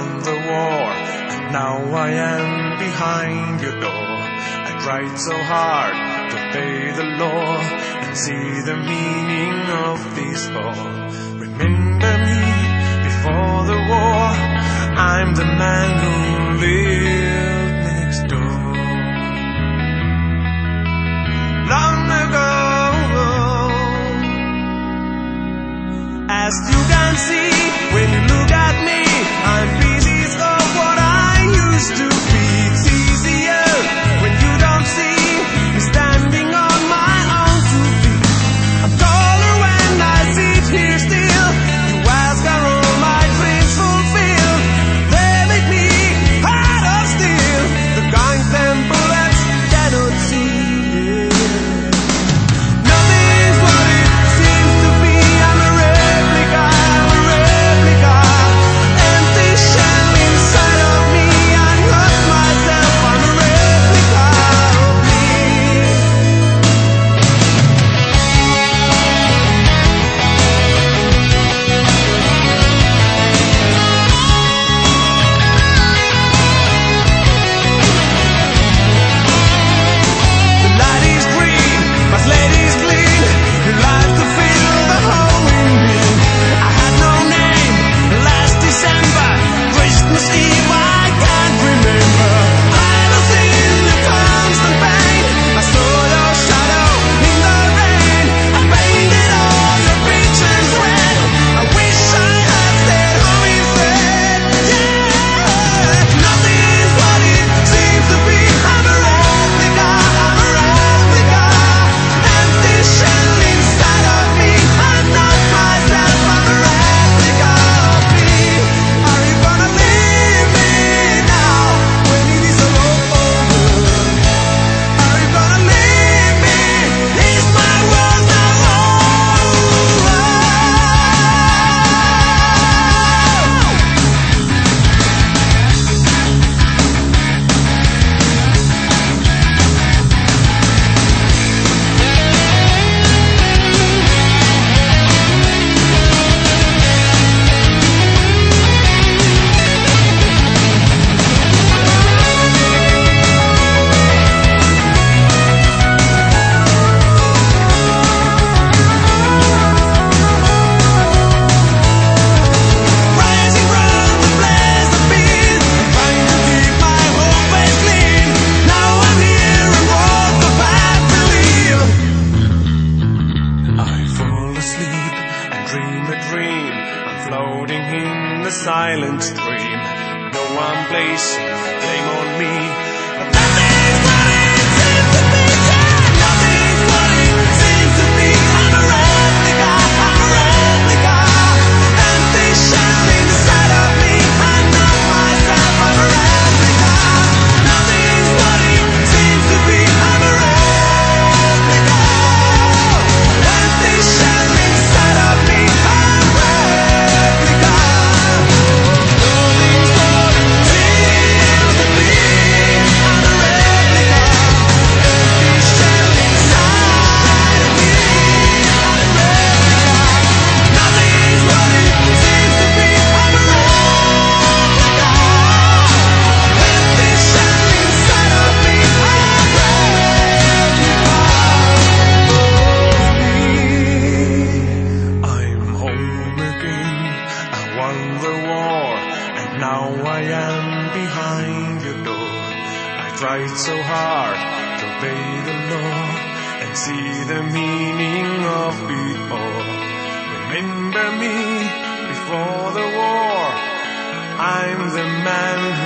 won the war, and now I am behind your door. I tried so hard to obey the law and see the meaning of this all. Remember me before the war, I'm the man who lived next door. Long ago, as you can see when you look at me, I'm pieces of what I used to be. It's easier when you don't see me standing on my own 2 feet. I'm taller when I sit here still. You ask are all my dreams fulfilled. They make me heart of steel, the kind them bullets cannot see. Nothing's what it seems to be. I'm a replica, empty shell inside of me. I hurt myself, I'm a replica of me. The light is green, my slate is clean. You like to fill the hole in me. I had no name last December, Christmas Eve I can't remember. I was in the constant pain. I saw your shadow in the rain. I painted all your pictures red. I wish I had stayed home instead. Yeah, nothing's what it seems to be. I'm a replica, empty shell inside of me. I'm not myself, I'm a replica of me. Are you gonna leave me now when it is all over? Are you gonna leave me? Is my world now over? Rising from the place I've been, trying to keep my whole face clean. Now I'm here and walk the path to leave. I fall asleep and dream a dream. I'm floating in the silent stream. No one placing blame on me, but nothing's what it seems to be. Yeah, nothing's what it seems to be. I'm a replica, empty shell inside of me. I'm not myself, I'm a replica. Nothing's what it seems to be. I'm a replica, empty shell inside of me. I'm a replica. Nothing's what it seems to be. I'm a replica, empty shell inside of me. I'm a replica. Nothing's what it seems to be. I'm a replica, empty shell inside of me. I'm a replica. I'm home again. I won the war, and now I am behind your door. I tried so hard to obey the law and see the meaning of it all. Remember me before the war, I'm the man